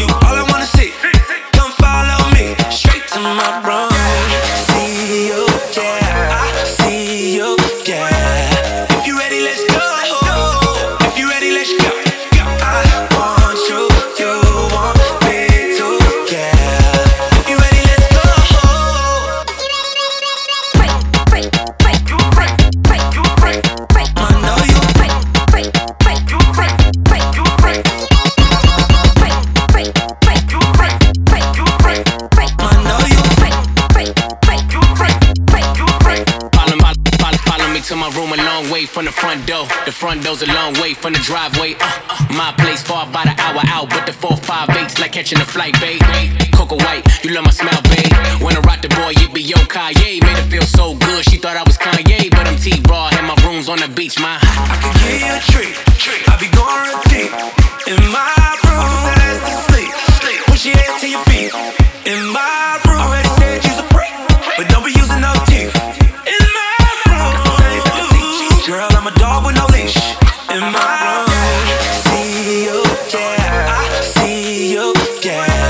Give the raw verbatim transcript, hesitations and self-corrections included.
you all I wanna see. Come follow me straight to my room. See you, yeah, I see you, yeah. If you ready, let's go. If you ready, let's go. I want you, you want me too, yeah. If you ready, let's go. I know you. To my room a long way from the front door. The front door's a long way from the driveway. Uh, uh, my place far about an hour out, but the four five eight's like catching a flight, babe. Coco White, you love my smell, babe. When I rock the boy, it be yo Kanye. Made her feel so good, she thought I was Kanye, but I'm T-Raw, and my room's on the beach, my. I can give you a treat. I be going real deep in my room. That ass to sleep. Push your head to your feet. In my room, already said you's a freak, but don't be using no teeth. In my girl, I'm a dog with no leash. In my room, see you, yeah, I see you, yeah.